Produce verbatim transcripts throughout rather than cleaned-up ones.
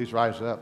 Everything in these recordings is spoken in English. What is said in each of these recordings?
please rise up.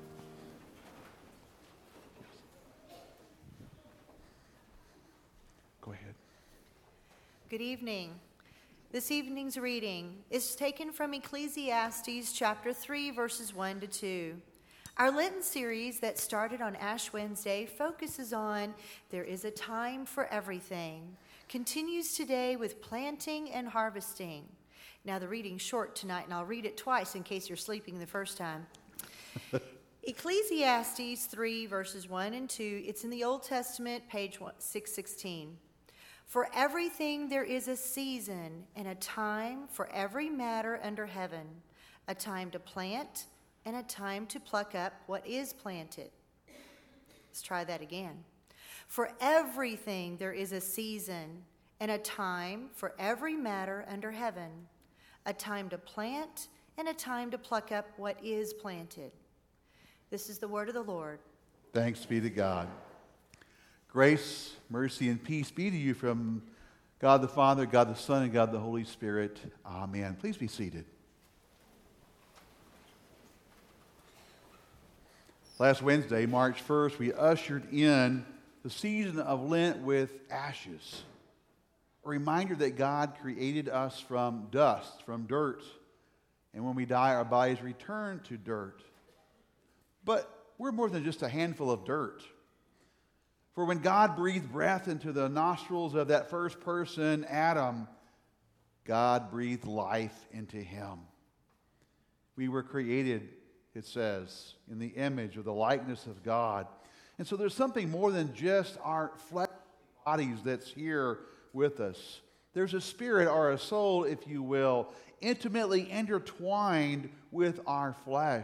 Go ahead. Good evening. This evening's reading is taken from Ecclesiastes chapter three, verses one to two. Our Lenten series that started on Ash Wednesday focuses on there is a time for everything. Continues today with planting and harvesting. Now the reading's short tonight, and I'll read it twice in case you're sleeping the first time. Ecclesiastes three, verses one and two. It's in the Old Testament, page six sixteen. For everything there is a season and a time for every matter under heaven, a time to plant and a time to pluck up what is planted. Let's try that again. For everything there is a season and a time for every matter under heaven, a time to plant and a time to pluck up what is planted. This is the word of the Lord. Thanks be to God. Grace, mercy, and peace be to you from God the Father, God the Son, and God the Holy Spirit. Amen. Please be seated. Last Wednesday, March first, we ushered in the season of Lent with ashes. A reminder that God created us from dust, from dirt. And when we die, our bodies return to dirt. But we're more than just a handful of dirt. For when God breathed breath into the nostrils of that first person, Adam, God breathed life into him. We were created, it says, in the image or the likeness of God. And so there's something more than just our flesh bodies that's here with us. There's a spirit or a soul, if you will, intimately intertwined with our flesh.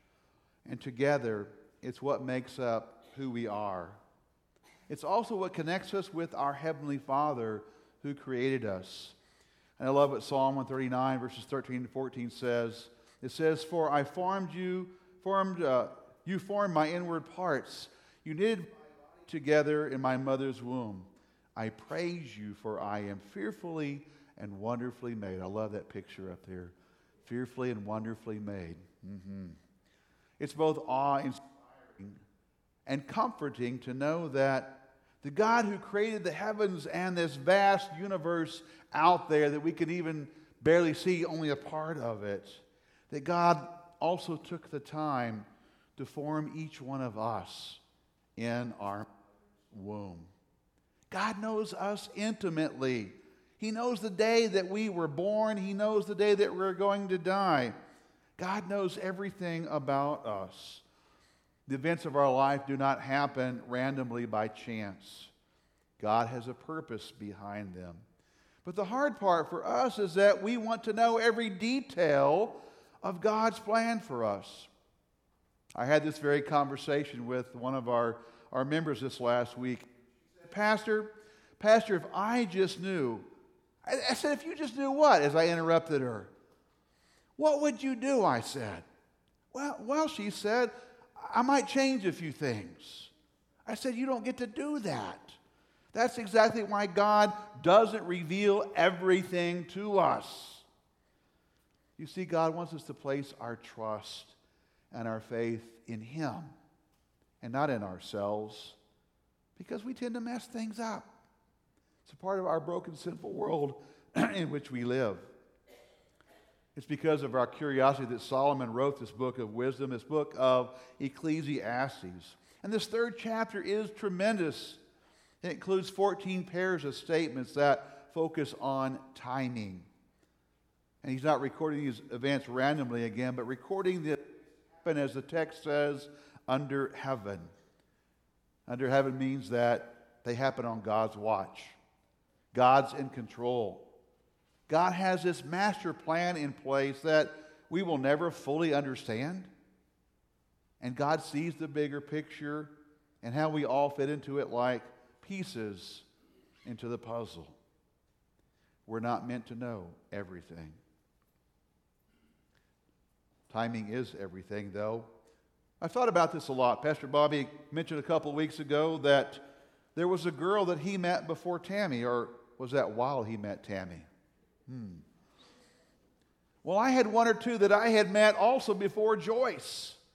And together, it's what makes up who we are. It's also what connects us with our Heavenly Father who created us. And I love what Psalm one thirty-nine, verses thirteen to fourteen says. It says, For I formed you, formed, uh, you formed my inward parts. You knitted together in my mother's womb. I praise you, for I am fearfully and wonderfully made. I love that picture up there. Fearfully and wonderfully made. Mm-hmm. It's both awe-inspiring and comforting to know that the God who created the heavens and this vast universe out there that we can even barely see only a part of it, that God also took the time to form each one of us in our womb. God knows us intimately. He knows the day that we were born. He knows the day that we're going to die. God knows everything about us. The events of our life do not happen randomly by chance. God has a purpose behind them. But the hard part for us is that we want to know every detail of God's plan for us. I had this very conversation with one of our, our members this last week. Pastor, Pastor, if I just knew, I, I said, if you just knew what? As I interrupted her. What would you do? I said. Well, well, she said, I might change a few things. I said, you don't get to do that. That's exactly why God doesn't reveal everything to us. You see, God wants us to place our trust and our faith in Him and not in ourselves, because we tend to mess things up. It's a part of our broken, sinful world in which we live. It's because of our curiosity that Solomon wrote this book of wisdom, this book of Ecclesiastes. And this third chapter is tremendous. It includes fourteen pairs of statements that focus on timing. And he's not recording these events randomly again, but recording the happen, as the text says, under heaven. Under heaven means that they happen on God's watch. God's in control. God has this master plan in place that we will never fully understand. And God sees the bigger picture and how we all fit into it like pieces into the puzzle. We're not meant to know everything. Timing is everything, though. I thought about this a lot. Pastor Bobby mentioned a couple weeks ago that there was a girl that he met before Tammy, or was that while he met Tammy? Hmm. Well, I had one or two that I had met also before Joyce.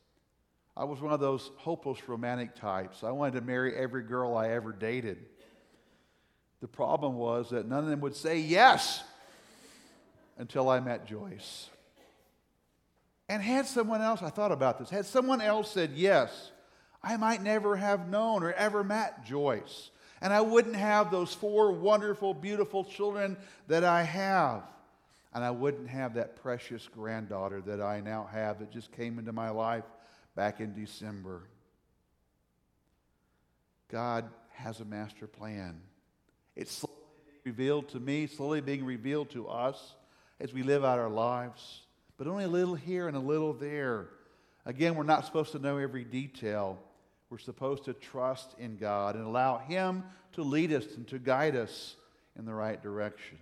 I was one of those hopeless romantic types. I wanted to marry every girl I ever dated. The problem was that none of them would say yes until I met Joyce. And had someone else, I thought about this, had someone else said yes, I might never have known or ever met Joyce. And I wouldn't have those four wonderful, beautiful children that I have. And I wouldn't have that precious granddaughter that I now have that just came into my life back in December. God has a master plan. It's slowly being revealed to me, slowly being revealed to us as we live out our lives. But only a little here and a little there. Again, we're not supposed to know every detail. We're supposed to trust in God and allow Him to lead us and to guide us in the right directions.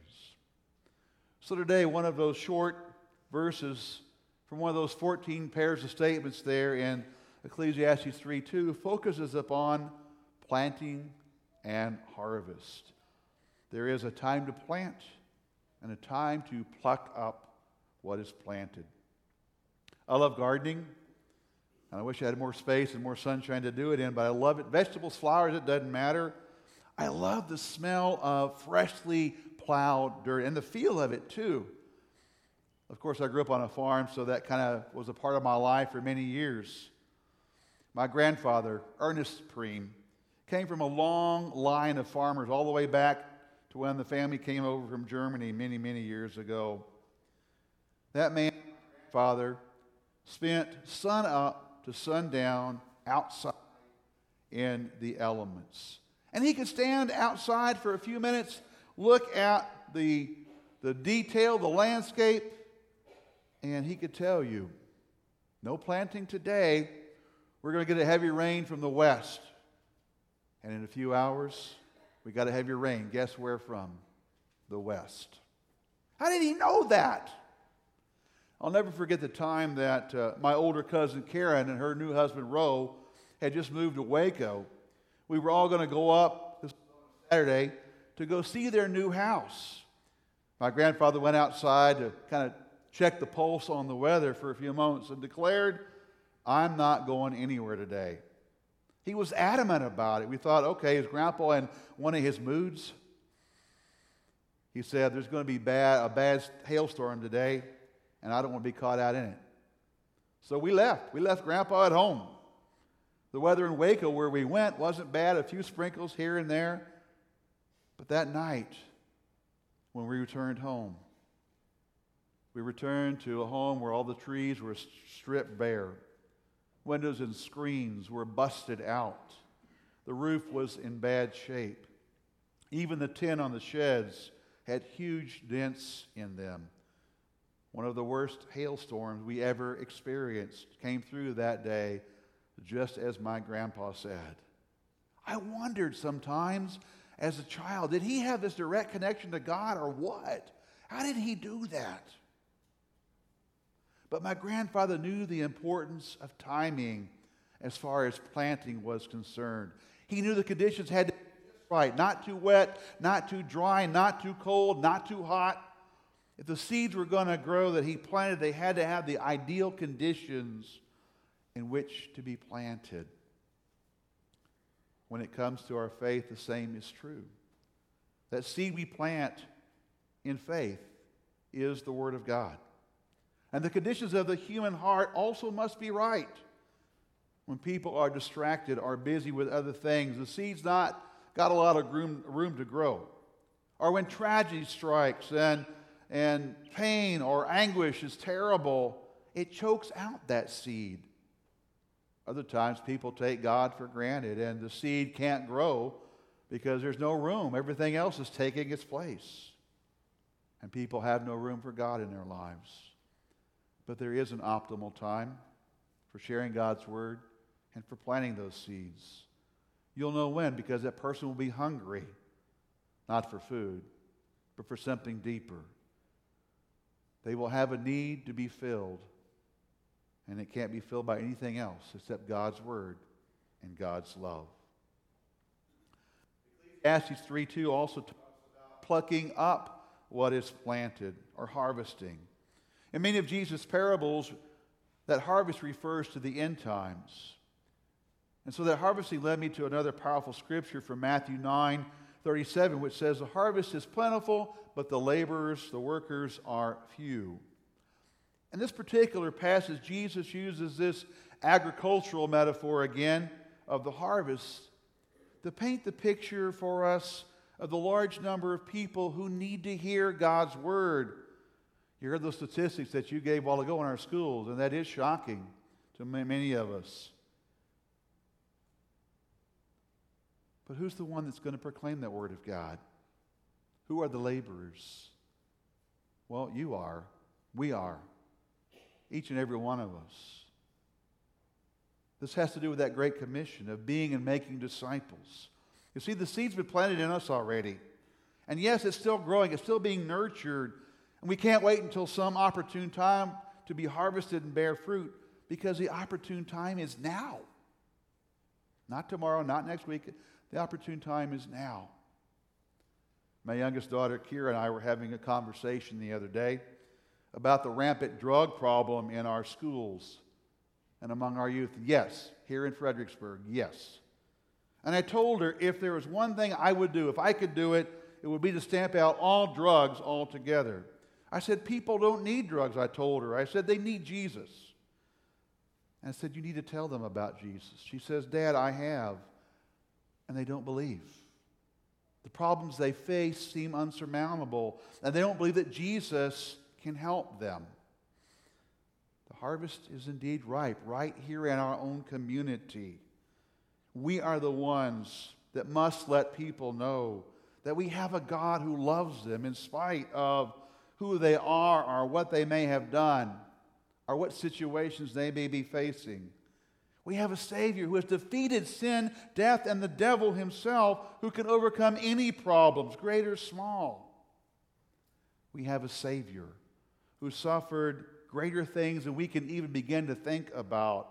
So today, one of those short verses from one of those fourteen pairs of statements there in Ecclesiastes three two focuses upon planting and harvest. There is a time to plant and a time to pluck up what is planted. I love gardening. And I wish I had more space and more sunshine to do it in, but I love it. Vegetables, flowers, it doesn't matter. I love the smell of freshly plowed dirt and the feel of it too. Of course, I grew up on a farm, so that kind of was a part of my life for many years. My grandfather, Ernest Preem, came from a long line of farmers all the way back to when the family came over from Germany many, many years ago. That man, father, spent sun up to sundown outside in the elements. And he could stand outside for a few minutes, look at the, the detail, the landscape, and he could tell you, no planting today. We're going to get a heavy rain from the west. And in a few hours, we got a heavy rain. Guess where from? The west. How did he know that? I'll never forget the time that uh, my older cousin Karen and her new husband Roe had just moved to Waco. We were all going to go up this Saturday to go see their new house. My grandfather went outside to kind of check the pulse on the weather for a few moments and declared, I'm not going anywhere today. He was adamant about it. We thought, okay, is Grandpa in one of his moods? He said, there's going to be bad, a bad hailstorm today, and I don't want to be caught out in it. So we left. We left Grandpa at home. The weather in Waco where we went wasn't bad, a few sprinkles here and there. But that night, when we returned home, we returned to a home where all the trees were stripped bare. Windows and screens were busted out. The roof was in bad shape. Even the tin on the sheds had huge dents in them. One of the worst hailstorms we ever experienced came through that day, just as my grandpa said. I wondered sometimes as a child, did he have this direct connection to God or what? How did he do that? But my grandfather knew the importance of timing as far as planting was concerned. He knew the conditions had to be right, not too wet, not too dry, not too cold, not too hot. If the seeds were going to grow that he planted, they had to have the ideal conditions in which to be planted. When it comes to our faith, the same is true. That seed we plant in faith is the Word of God. And the conditions of the human heart also must be right. When people are distracted, are busy with other things, the seed's not got a lot of room, room to grow. Or when tragedy strikes and, and pain or anguish is terrible, it chokes out that seed. Other times people take God for granted and the seed can't grow because there's no room. Everything else is taking its place. And people have no room for God in their lives. But there is an optimal time for sharing God's Word and for planting those seeds. You'll know when, because that person will be hungry, not for food, but for something deeper. They will have a need to be filled, and it can't be filled by anything else except God's Word and God's love. Ecclesiastes three two also talks about plucking up what is planted or harvesting. In many of Jesus' parables, that harvest refers to the end times. And so that harvesting led me to another powerful scripture from Matthew nine thirty-seven, which says, the harvest is plentiful, but the laborers, the workers, are few. In this particular passage, Jesus uses this agricultural metaphor again of the harvest to paint the picture for us of the large number of people who need to hear God's word. You heard those statistics that you gave a while ago in our schools, and that is shocking to many of us. But who's the one that's going to proclaim that word of God? Who are the laborers? Well, you are. We are. Each and every one of us. This has to do with that great commission of being and making disciples. You see, the seed's been planted in us already. And yes, it's still growing. It's still being nurtured. And we can't wait until some opportune time to be harvested and bear fruit, because the opportune time is now. Not tomorrow, not next week. The opportune time is now. My youngest daughter, Kira, and I were having a conversation the other day about the rampant drug problem in our schools and among our youth. Yes, here in Fredericksburg, yes. And I told her if there was one thing I would do, if I could do it, it would be to stamp out all drugs altogether. I said, people don't need drugs, I told her. I said, they need Jesus. And I said, you need to tell them about Jesus. She says, Dad, I have. And they don't believe. The problems they face seem unsurmountable, and they don't believe that Jesus can help them. The harvest is indeed ripe, right here in our own community. We are the ones that must let people know that we have a God who loves them in spite of who they are or what they may have done or what situations they may be facing. We have a Savior who has defeated sin, death, and the devil himself, who can overcome any problems, great or small. We have a Savior who suffered greater things than we can even begin to think about.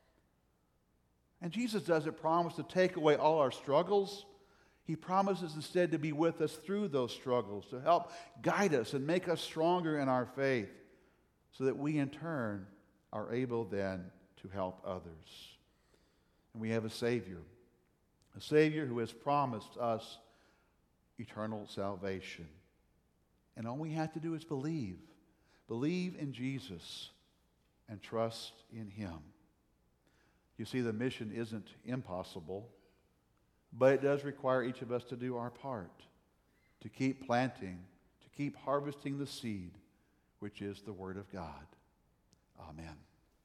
And Jesus doesn't promise to take away all our struggles. He promises instead to be with us through those struggles, to help guide us and make us stronger in our faith, so that we in turn are able then to help others. And we have a Savior, a Savior who has promised us eternal salvation. And all we have to do is believe. Believe in Jesus and trust in Him. You see, the mission isn't impossible, but it does require each of us to do our part, to keep planting, to keep harvesting the seed, which is the Word of God. Amen.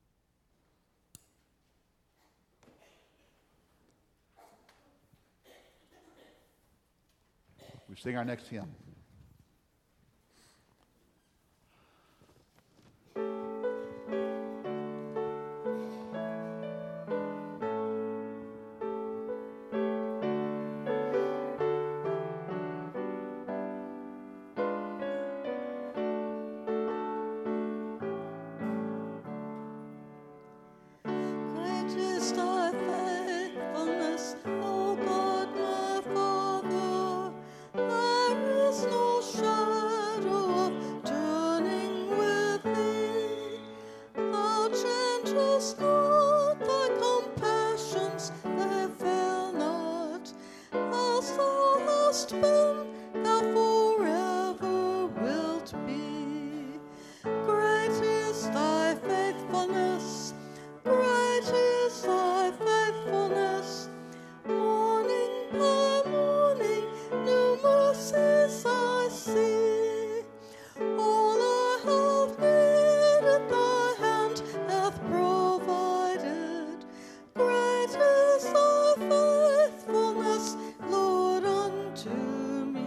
We sing our next hymn.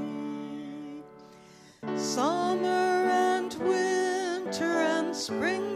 Summer and winter and spring